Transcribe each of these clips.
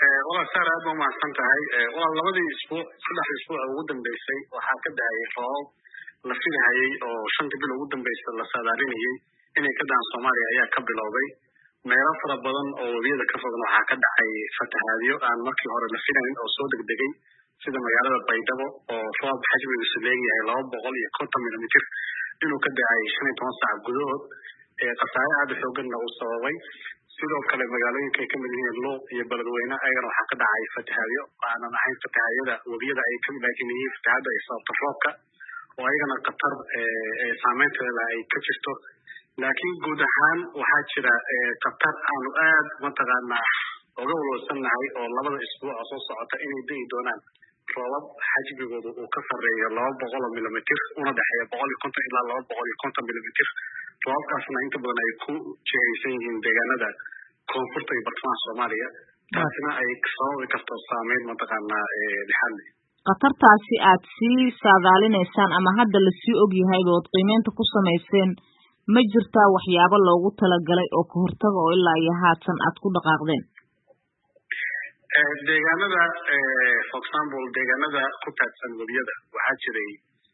والله صار aad ma mahadsan tahay walaal labadii isbuuc saddex isbuuc ugu dambeysay waxaa ka dhacay roob la filayay oo shanta bil ugu dambeysay la saadaalinayay inay ka daan Soomaaliya ayaa ka bilowday meelo fara badan oo wabiyada ka fogan waxaa ka dhacay fatahaadyo aan markii hore la filayn oo soo degdegay sida magaalada Baydhabo oo roob xajmigiisu leeyahay 250 millimeter inuu ka dhacay 15 saac gudahood qasaare aad u xooggan uu sababay sidoo kale magaalooyinka ay ka mid yihiin Luuq iyo Beledweyne ayagana waxaa ka dhacay fatahaadyo aan ahayn fatahaadada wabiyada ay ka mid yihiin fatahaadda ay sababto roobka oo ayagana qatar saameynteeda ay ka jirto laakiin guud ahaan waxaa jira qatar aanu aad mataqaanaa uga walwalsanahay oo labada isbuuc soo socota inay dii doonaan roobab xajmigoodu uu ka sareeyo 200 millimeter una dhaxeeyo 150 ilaa 250 millimeter roobkaasna inta badan ay ku jeeysan yihiin deegaanada koonfurta iyo bartamaha Soomaaliya taasina ay sababi karto saameyn mataqaanaa dhexal qatartaasi aad si saadaalinaysaan ama hadda la sii og yahay oo qiimeynta ku sameeyeen ma jirtaa waxyaabo loogu talagalay oo ka hortaga oo ilaa iyo haatan aad ku dhaqaaqdeen deegaanada for example deegaanada ku taagsan wabiyada waxaa jiray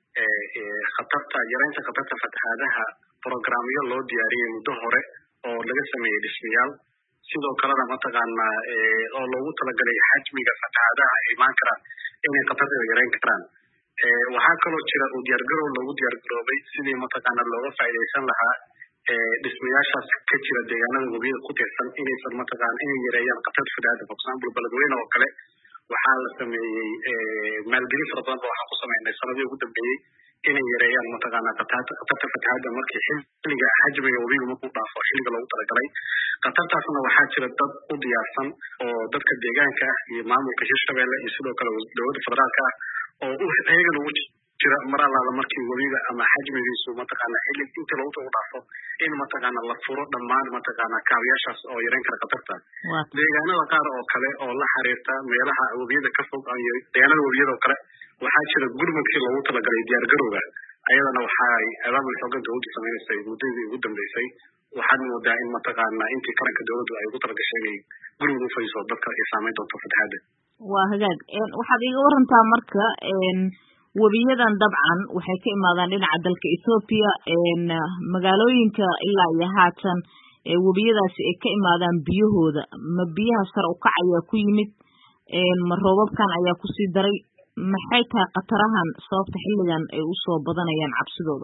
yareynta khatarta fatahaadaha programyo loo diyaariyay muddo hore oo laga sameeyay dhismayaal sidoo kalena mataqaanaa oo loogu talagalay xajmiga fatahaadaha ay imaan karaan inay khatarta yareyn karaan waxaa kaloo jira u diyaargarow loogu diyaargaroobay sidii mataqaanaa looga faa'iideysan lahaa dhismayaashaas ka jira deegaanada wabiyada ku tirsan inaysan mataqaanaa inay yareeyaan khatarta fatahaada for example Beledweyne oo kale waxaa la sameeyay maalgelin fara badan waxaa ku sameynay sanadii ugu dambeeyay inay yareeyaan mataqaanaa khatarta fatahaada markii xilliga xajmiga wabiga markuu dhaafo xilliga loogu talagalay khatartaasna waxaa jira dad u diyaarsan oo dadka deegaanka ah iyo maamulka Hirshabeelle iyo sidoo kale dowladda federaalka ah oo ayagana ugu jira mar allaala markii wabiga ama xajmigiisu mataqaanaa xilli inta loogu dhaafo in mataqaanaa la furo dhammaan mataqaanaa kaabiyaashaas oo yareyn kara khatarta deegaanada qaar oo kale oo la xiriirta meelaha wabiyada ka fog iyo deegaanada wabiyada oo kale waxaa jira gurmadkii loogu talagalay diyaargarowga ayadana waxay abaabul xooggan dowladda sameysay muddadii ugu dambeysay waxaad moodaa in mataqaanaa intii qaranka dowladdu ay ugu talagashay inay gurmud u fayso dadka ay saameyn doonto fatahaada waa hagaag waxaad iga warantaa marka wabiyadan dabcan waxay ka imaadaan dhinaca dalka Ethiopia magaalooyinka ilaa iyo haatan wabiyadaasi ay ka imaadaan biyahooda ma biyaha sar u kacaya ku yimid ma roobabkan ayaa ku sii daray maxay tahay qatarahan sababta xilligan ay u soo badanayaan cabsidooda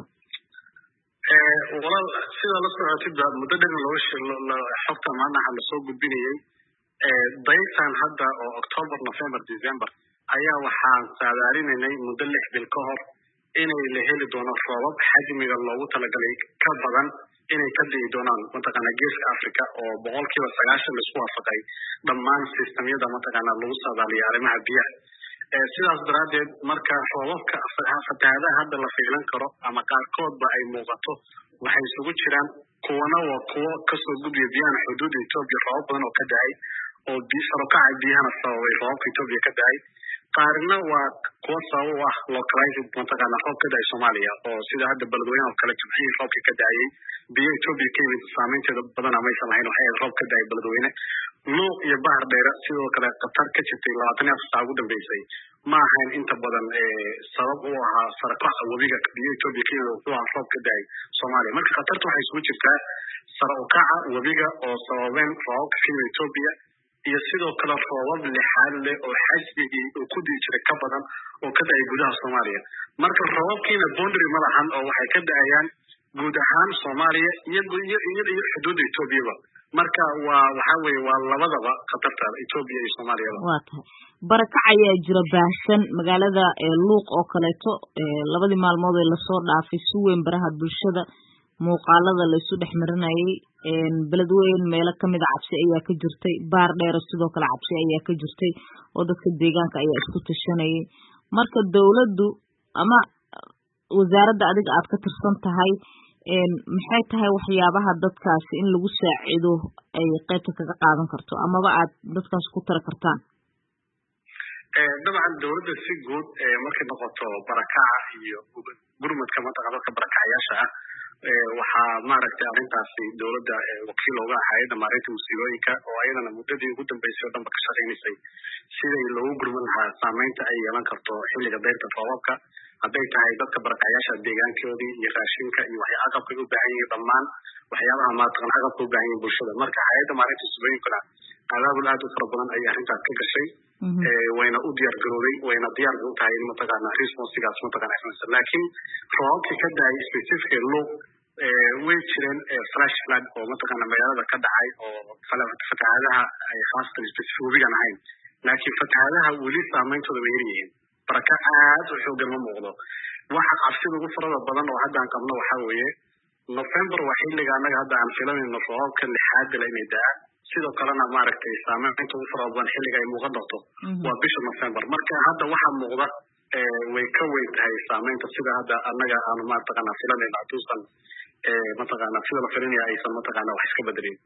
walaal sida la socotid muddo dheer xogta maanaha la soo gudbinayay daytan hadda oo October November December ayaa waxaan saadaalinay muddo 6 bil ka hor inay la heli doono roobab xajmiga loogu talagalay ka badan inay ka dhigi doonaan mataqaanaa Geeska Afrika oo 90% la isku waafaqay dhammaan systemyada mataqaanaa lagu saadaaliyo arrimaha biyaha sidaas daraadeed marka roobabka fatahaadaha hadda la fiilan karo ama qaarkoodba ay muuqato waxay isugu jiraan kuwana waa kuwo kasoo gudbiya biyaha xuduudda Ethiopia roobab badan oo ka dhacay oo sarokaca biyahana sababay roobabka Ethiopia ka dhacay qaarna waa kuwo sabab u ah localized mataqaanaa roob ka dhacay Soomaaliya oo sida hadda Beledweyne oo kale jimcihii roobka ka dhacay biyo Ethiopia ka yimid saameynteeda badan ama aysan lahayn waxay roob ka dhacay Beledweyne Luuq iyo Bahar Dheere sidoo kale qatar ka jirtay 24 saac ugu dambeysay ma ahayn inta badan sabab u ahaa sarqaca wabiga biyo Ethiopia ka yimid oo roob ka dhacay Soomaaliya marka qatartu waxay isugu jirtaa sarqaca wabiga oo sababeen roobka ka yimid Ethiopia iyo sidoo kale roobab lixaad leh oo xajmigii uu ku dii jiray ka badan oo ka dhacay gudaha Soomaaliya marka roobabkiina boundary ma lahan oo waxay ka dhacayaan guud ahaan Soomaaliya iyo xuduudda Ethiopia marka waxa weeye waa labadaba khatarta Ethiopia iyo Soomaaliya waa tahay barakac ayaa jira baahsan magaalada Luuq oo kaleeto labadii maalmood ee la soo dhaafay si weyn baraha bulshada muuqaalada la isu dhexmarinayay Beledweyne meelo kamid ah cabsi ayaa ka jirtay Bahar Dheere sidoo kale cabsi ayaa ka jirtay oo dadka deegaanka ayaa isku tashanayay marka dawladdu ama wasaaradda adiga aad ka tirsan tahay maxay tahay waxyaabaha dadkaasi in lagu saacido ay qaybta kaga qaadan karto amaba aad dadkaas ku tara kartaan dabcan dawladda si guud markay noqoto barakaca iyo gurmadka mataqaanaa dadka barakacayaasha ah waxaa maaragtay arrintaasi dowladda wakiil uga ah hay'adda maareynta musiibooyinka oo ayadana muddadii ugu dambeysay oo dhanba ka shaqaynaysay sidii loogu gurman lahaa saameynta ay yeelan karto xilliga dayrta roobabka hadday tahay dadka barakacayaasha deegaankoodii iyo raashinka iyo agabka u baahan yihiin dhammaan waxyaabaha maataqan agabka u baahan yihiin bulshada marka hay'adda maareynta musiibooyinkuna abaabul aad u fara badan ayay arrintaas ka gashay wayna u diyaar garowday wayna diyaar u tahay in mataqaana responsigaas mataqaana aysan laakiin roobabkii ka daayay specifically Luuq way jireen flash flood oo mataqaana magaalada ka dhacay oo fatahaadaha ay khaasatan specific webigan ahayn laakiin fatahaadaha weli saameyntooda way yaryihiin baraka aad u xoogan ma muuqdo waxa cabsida ugu farada badan oo hadda aan qabno waxaa weeye November waa xilliga annaga hadda aan filanayno roobabka lixaad inay da'aan sidoo kalena maaragtay saameynta ugu farada badan xilliga ay muuqan doonto waa bisha November marka hadda waxa muuqda way ka weyn tahay saameynta sida hadda annaga aan maaragtay filanayno hatuusan mataqaana sida la filinaya aysan mataqaana wax iska bedelin